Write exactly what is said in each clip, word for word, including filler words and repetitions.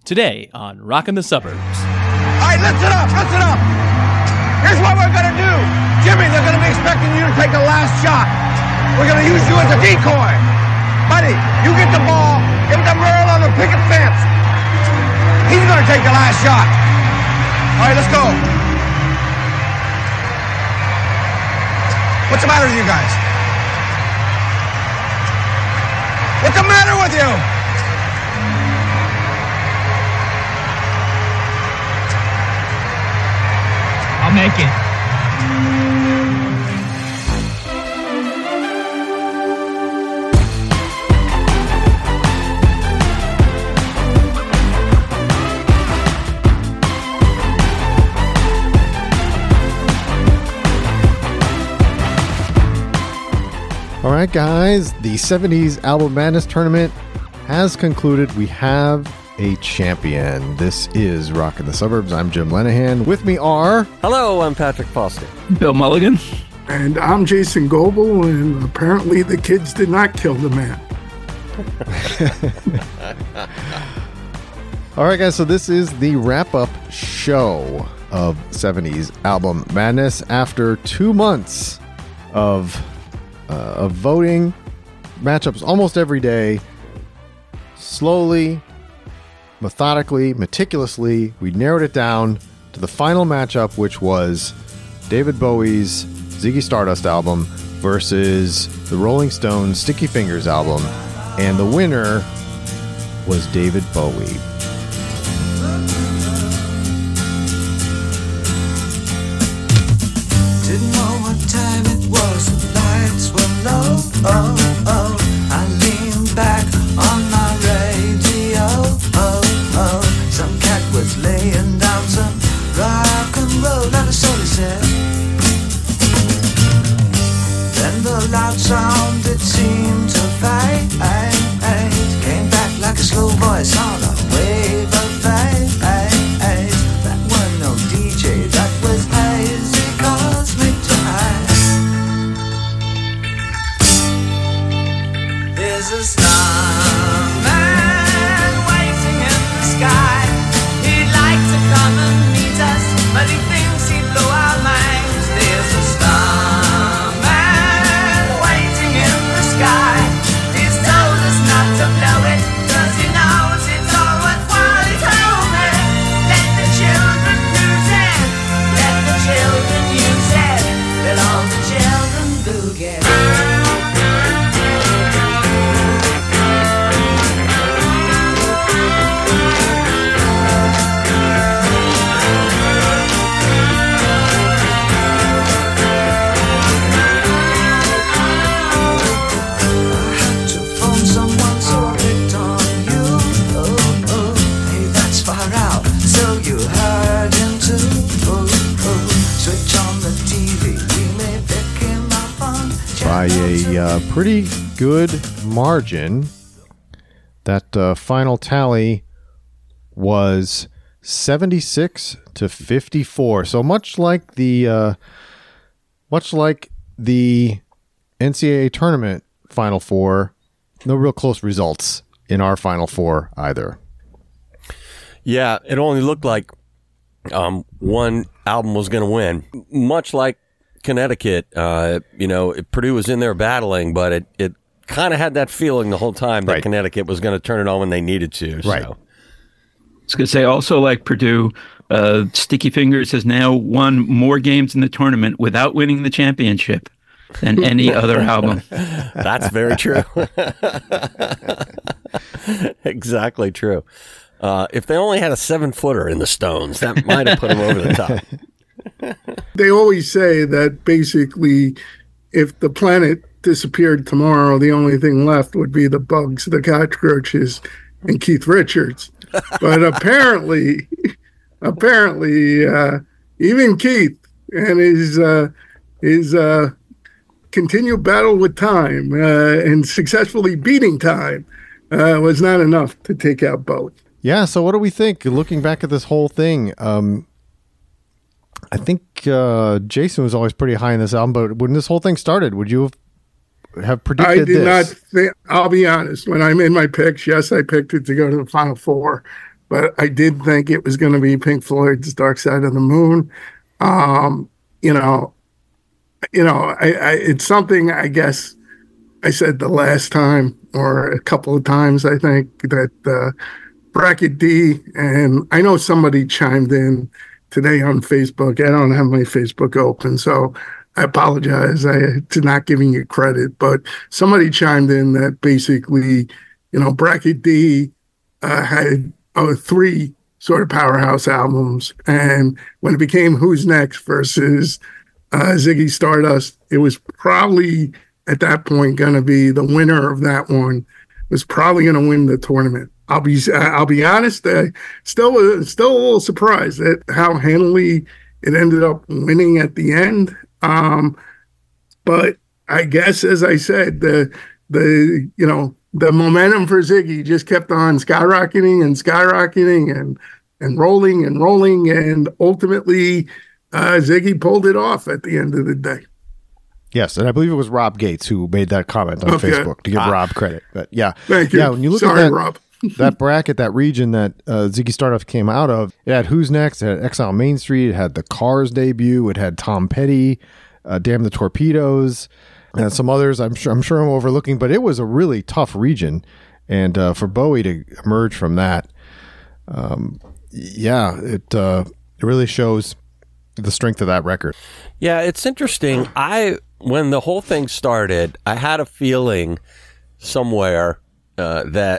Today on Rockin' the Suburbs. All right, listen up, listen up. Here's what we're going to do. Jimmy, they're going to be expecting you to take the last shot. We're going to use you as a decoy. Buddy, you get the ball, give it to Merle on the picket fence. He's going to take the last shot. All right, let's go. What's the matter with you guys? What's the matter with you? I'll make it. All right, guys, the seventies Album Madness Tournament has concluded. We have a champion. This is Rockin' the Suburbs. I'm Jim Lenahan. With me are... Hello, I'm Patrick Foster. Bill Mulligan. And I'm Jason Goebel, and apparently the kids did not kill the man. All right, guys, so this is the wrap-up show of seventies Album Madness. After two months of, uh, of voting, matchups almost every day, slowly... methodically, meticulously, we narrowed it down to the final matchup, which was David Bowie's Ziggy Stardust album versus the Rolling Stones' Sticky Fingers album, and the winner was David Bowie. Didn't know what time it was, the lights were low, oh, oh, I leaned back on my radio, oh, oh, some cat was laying down some rock and roll, and so he said. Then the loud sound, it seemed to fade, came back like a slow voice on a wave of fade. That was no D J, that was hazy cosmic time. There's a starman waiting in the sky. He'd like to come and meet us, but he thinks he'd blow our minds. There's a starman waiting in the sky. He's told us not to blow it, cause he knows it's all worthwhile. He told me, let the children use it, let the children use it, let all the children boogie. By a uh, pretty good margin. That uh, final tally was seventy-six to fifty-four. So much like the uh, much like the N C double A tournament Final Four, no real close results in our Final Four either. Yeah, it only looked like um, one album was going to win. Much like Connecticut, uh, you know, Purdue was in there battling, but it, it kind of had that feeling the whole time that right. Connecticut was going to turn it on when they needed to. Right. So. I was going to say, also like Purdue, uh, Sticky Fingers has now won more games in the tournament without winning the championship than any other album. That's very true. Exactly true. Uh, if they only had a seven-footer in the Stones, that might have put them over the top. They always say that basically if the planet disappeared tomorrow, the only thing left would be the bugs, the cockroaches, and Keith Richards. But apparently, apparently, uh, even Keith and his uh, his uh, continued battle with time uh, and successfully beating time uh, was not enough to take out both. Yeah, so what do we think? Looking back at this whole thing, um, I think uh, Jason was always pretty high in this album, but when this whole thing started, would you have, have predicted I did this? not think, I'll be honest, when I made my picks, yes, I picked it to go to the Final Four, but I did think it was going to be Pink Floyd's Dark Side of the Moon. Um, you know, you know, I, I, it's something I guess I said the last time or a couple of times, I think, that uh, Bracket D, and I know somebody chimed in today on Facebook. I don't have my Facebook open, so I apologize I, to not giving you credit, but somebody chimed in that basically, you know, Bracket D uh, had uh, three sort of powerhouse albums, and when it became Who's Next versus uh, Ziggy Stardust, it was probably at that point going to be the winner of that one was probably going to win the tournament. I'll be I'll be honest, I still still a little surprised at how handily it ended up winning at the end. Um, but I guess, as I said, the the you know the momentum for Ziggy just kept on skyrocketing and skyrocketing and and rolling and rolling, and ultimately uh, Ziggy pulled it off at the end of the day. Yes, and I believe it was Rob Gates who made that comment on Okay. Facebook to give Ah. Rob credit. But yeah, Thank you. yeah. When you look Sorry, at that, Rob. that bracket, that region that uh, Ziggy Stardust came out of, it had Who's Next, it had Exile Main Street, it had the Cars debut, it had Tom Petty, uh, Damn the Torpedoes, and some others. I'm sure I'm sure I'm overlooking, but it was a really tough region, and uh, for Bowie to emerge from that, um, yeah, it uh, it really shows the strength of that record. Yeah, it's interesting. I when the whole thing started, I had a feeling somewhere uh, that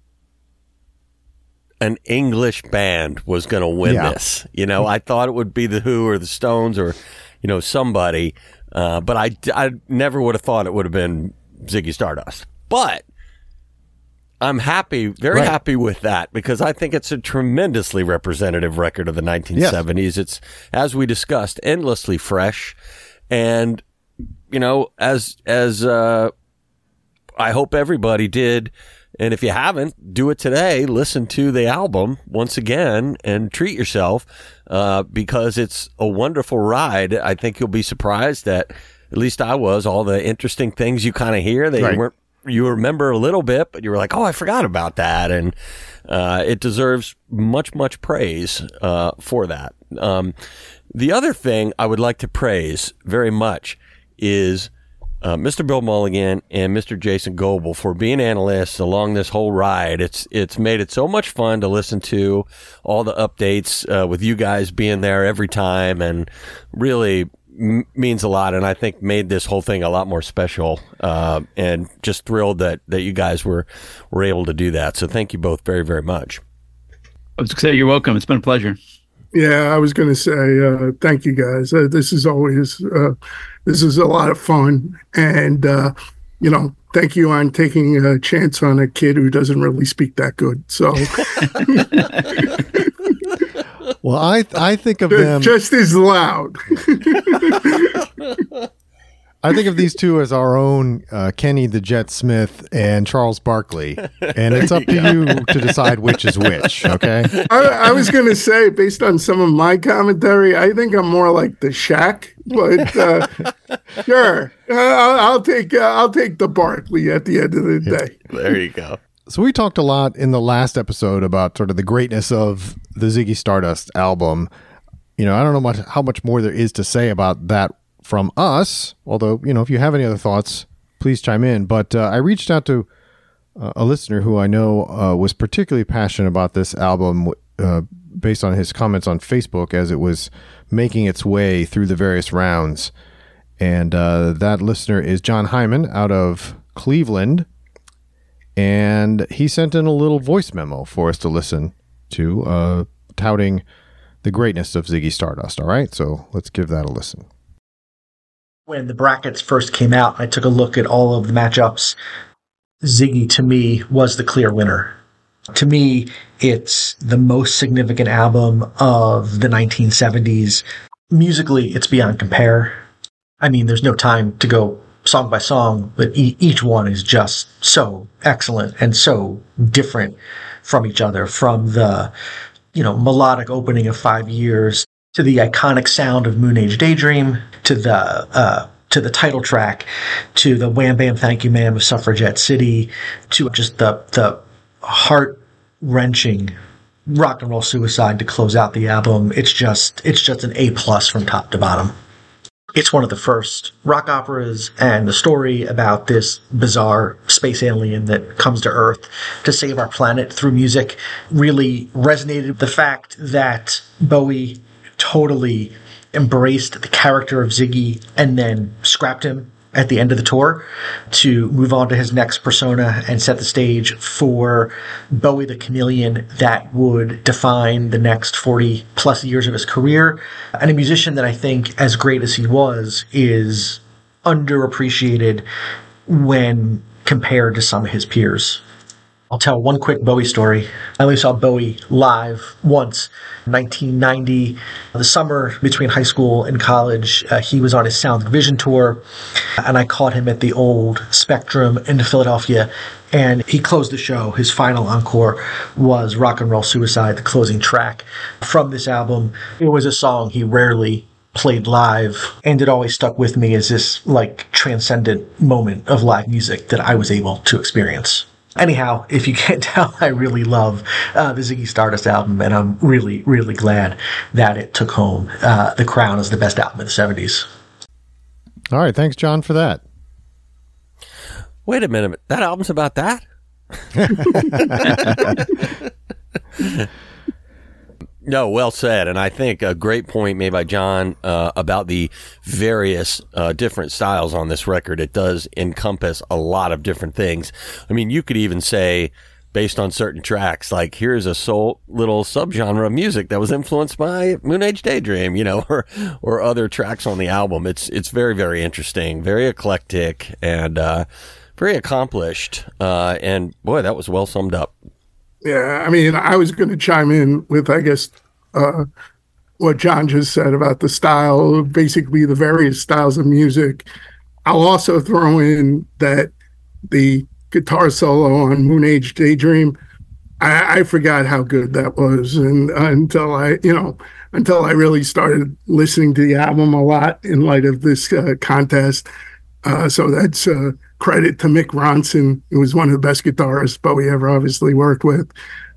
an English band was going to win Yeah. this. You know, I thought it would be the Who or the Stones or, you know, somebody. Uh, but I, I never would have thought it would have been Ziggy Stardust. But I'm happy, very Right. happy with that, because I think it's a tremendously representative record of the nineteen seventies. It's, as we discussed, endlessly fresh. And, you know, as, as, uh, I hope everybody did. And if you haven't, do it today. Listen to the album once again and treat yourself, uh, because it's a wonderful ride. I think you'll be surprised at, at least I was, all the interesting things you kind of hear that Right. you weren't, you remember a little bit, but you were like, oh, I forgot about that. And, uh, it deserves much, much praise, uh, for that. Um, the other thing I would like to praise very much is, Uh, Mister Bill Mulligan and Mister Jason Goebel for being analysts along this whole ride. It's it's made it so much fun to listen to all the updates uh, with you guys being there every time, and really m- means a lot. And I think made this whole thing a lot more special. Uh, and just thrilled that that you guys were were able to do that. So thank you both very very much. I was going to say, you're welcome. It's been a pleasure. Yeah, I was going to say uh, thank you guys. Uh, this is always uh, this is a lot of fun, and uh, you know, thank you on taking a chance on a kid who doesn't really speak that good. So Well, I I think of them. just as loud. I think of these two as our own uh, Kenny the Jet Smith and Charles Barkley, and it's up to you to decide which is which. Okay. I, I was going to say, based on some of my commentary, I think I'm more like the Shaq, but uh, sure, uh, I'll, I'll take uh, I'll take the Barkley at the end of the day. There you go. So we talked a lot in the last episode about sort of the greatness of the Ziggy Stardust album. You know, I don't know much how much more there is to say about that from us, although, you know, if you have any other thoughts, please chime in. But uh, I reached out to uh, a listener who I know uh, was particularly passionate about this album uh, based on his comments on Facebook as it was making its way through the various rounds. And uh, that listener is John Hyman out of Cleveland. And he sent in a little voice memo for us to listen to, uh, touting the greatness of Ziggy Stardust. All right, so let's give that a listen. When the brackets first came out, I took a look at all of the matchups. Ziggy, to me, was the clear winner. To me, it's the most significant album of the nineteen seventies. Musically, it's beyond compare. I mean, there's no time to go song by song, but e- each one is just so excellent and so different from each other, from the, you know, melodic opening of Five Years to the iconic sound of Moon Age Daydream, to the uh, to the title track, to the Wham Bam Thank You Ma'am of Suffragette City, to just the the heart wrenching Rock and Roll Suicide to close out the album. It's just it's just an A plus from top to bottom. It's one of the first rock operas, and the story about this bizarre space alien that comes to Earth to save our planet through music really resonated. The fact that Bowie totally embraced the character of Ziggy and then scrapped him at the end of the tour to move on to his next persona and set the stage for Bowie the Chameleon that would define the next forty plus years of his career. And a musician that I think, as great as he was, is underappreciated when compared to some of his peers. I'll tell one quick Bowie story. I only saw Bowie live once, nineteen ninety, the summer between high school and college. Uh, he was on his Sound Vision tour, and I caught him at the old Spectrum in Philadelphia, and he closed the show. His final encore was Rock and Roll Suicide, the closing track from this album. It was a song he rarely played live, and it always stuck with me as this like transcendent moment of live music that I was able to experience. Anyhow, if you can't tell, I really love uh, the Ziggy Stardust album, and I'm really, really glad that it took home uh, the crown as the best album of the seventies. All right. Thanks, John, for that. Wait a minute. That album's about that? No, well said. And I think a great point made by John uh, about the various uh, different styles on this record. It does encompass a lot of different things. I mean, you could even say, based on certain tracks, like here's a soul little subgenre of music that was influenced by Moon Age Daydream, you know, or or other tracks on the album. It's it's very, very interesting, very eclectic, and uh, very accomplished. Uh, and boy, that was well summed up. Yeah, I mean, I was going to chime in with, I guess, uh, what John just said about the style, basically the various styles of music. I'll also throw in that the guitar solo on Moon Age Daydream, I, I forgot how good that was, and uh, until I, you know, until I really started listening to the album a lot in light of this uh, contest. Uh, so that's uh, credit to Mick Ronson, who was one of the best guitarists Bowie ever obviously worked with.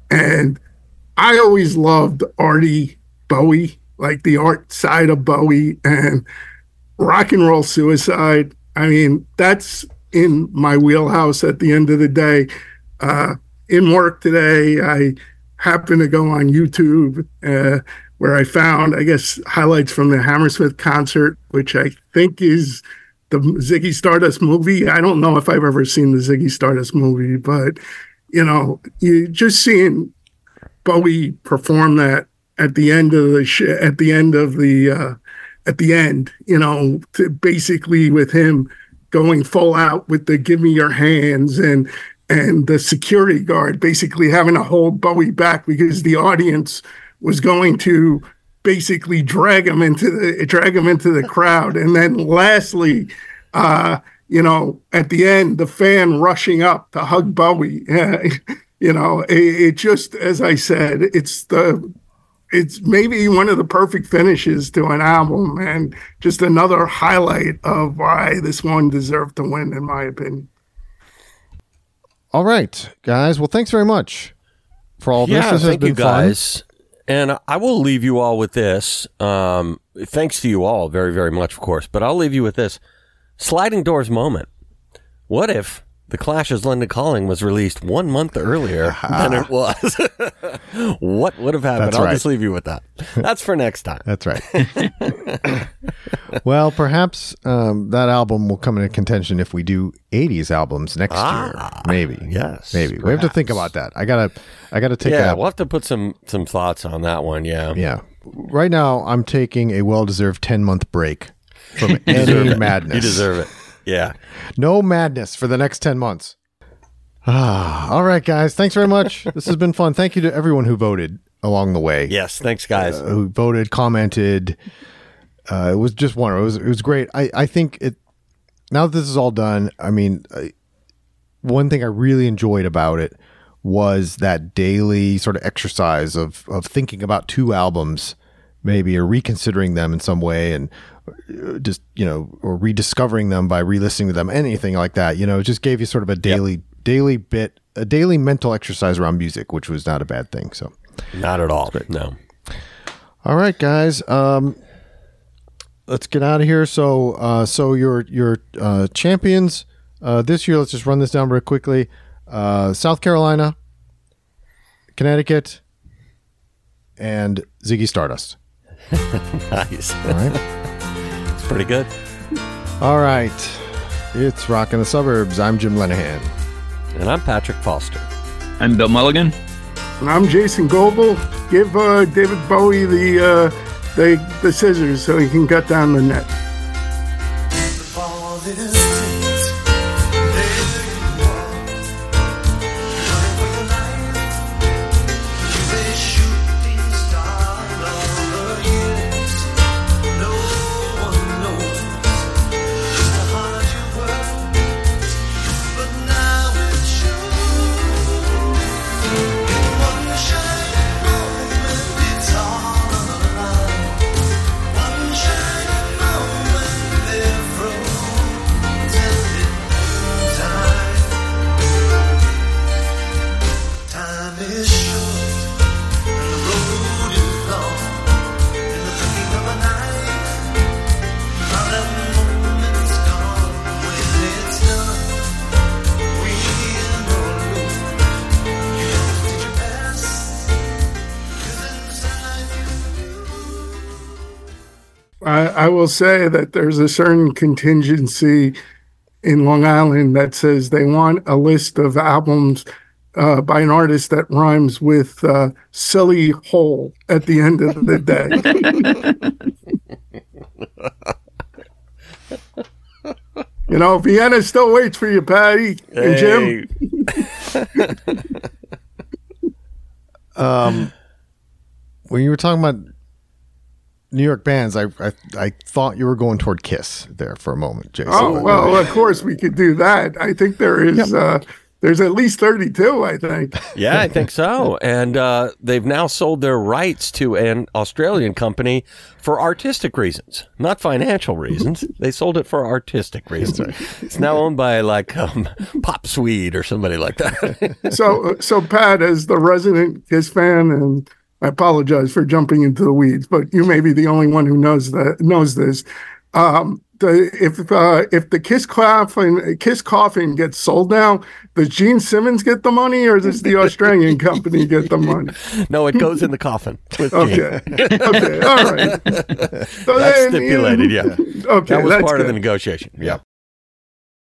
And I always loved arty Bowie, like the art side of Bowie, and Rock and Roll Suicide. I mean, that's in my wheelhouse at the end of the day. Uh, in work today, I happened to go on YouTube uh, where I found, I guess, highlights from the Hammersmith concert, which I think is the Ziggy Stardust movie. I don't know if I've ever seen the Ziggy Stardust movie, but, you know, you just seeing Bowie perform that at the end of the sh- at the end of the uh, at the end, you know, to basically with him going full out with the "Give me your hands" and and the security guard basically having to hold Bowie back because the audience was going to basically drag him into the drag him into the crowd. And then lastly, uh, you know, at the end, the fan rushing up to hug Bowie. Uh, you know, it, it just, as I said, it's the it's maybe one of the perfect finishes to an album, and just another highlight of why this one deserved to win, in my opinion. All right, guys. Well, thanks very much for all yeah, this. This has thank been you guys. Fun. And I will leave you all with this. Um, thanks to you all very, very much, of course. But I'll leave you with this sliding doors moment. What if The Clash's London Calling was released one month earlier than it was? What would have happened? That's I'll right. just leave you with that. That's for next time. That's right. Well, perhaps um, that album will come into contention if we do eighties albums next Ah, year. Maybe. yes, Maybe. We have to think about that. I gotta. I gotta take. Yeah, a, we'll have to put some some thoughts on that one. Yeah. Yeah. Right now, I'm taking a well-deserved ten-month break from any madness. You deserve it. Yeah. No madness for the next ten months. Ah, all right, guys. Thanks very much. This has been fun. Thank you to everyone who voted along the way. Yes. Thanks, guys. Uh, who voted, commented. Uh, it was just wonderful. It was, it was great. I, I think it, now that this is all done, I mean, I, one thing I really enjoyed about it was that daily sort of exercise of, of thinking about two albums, maybe, or reconsidering them in some way, and just, you know, or rediscovering them by re-listening to them, anything like that. You know, it just gave you sort of a daily, yep. daily bit, a daily mental exercise around music, which was not a bad thing. So Not at all. No. All right, guys. Um, let's get out of here. So, uh, so your your uh, champions uh, this year. Let's just run this down real quickly. Uh, South Carolina, Connecticut, and Ziggy Stardust. Nice. All right. It's pretty good. All right. It's Rock in the Suburbs. I'm Jim Lenahan. And I'm Patrick Foster. I'm Bill Mulligan. And I'm Jason Goebel. Give uh, David Bowie the, uh, the the scissors so he can cut down the net. I, I will say that there's a certain contingency in Long Island that says they want a list of albums uh, by an artist that rhymes with uh, silly hole at the end of the day. You know, Vienna still waits for you, Patty and Hey. Jim. Um, when you were talking about New York bands, I, I I thought you were going toward Kiss there for a moment, Jason. Oh, well, of course we could do that. I think there is, uh, there's at least thirty-two, I think. Yeah, I think so. And uh, they've now sold their rights to an Australian company for artistic reasons, not financial reasons. They sold it for artistic reasons. It's now owned by like um, Pop Swede or somebody like that. So, so Pat, as the resident Kiss fan, and I apologize for jumping into the weeds, but you may be the only one who knows that knows this. Um, the, if uh, if the Kiss coffin Kiss coffin gets sold now, does Gene Simmons get the money, or does the Australian company get the money? No, it goes in the coffin. With Okay, okay, all right. So That's then, stipulated, yeah. Okay, That was that's part good. of the negotiation. Yeah.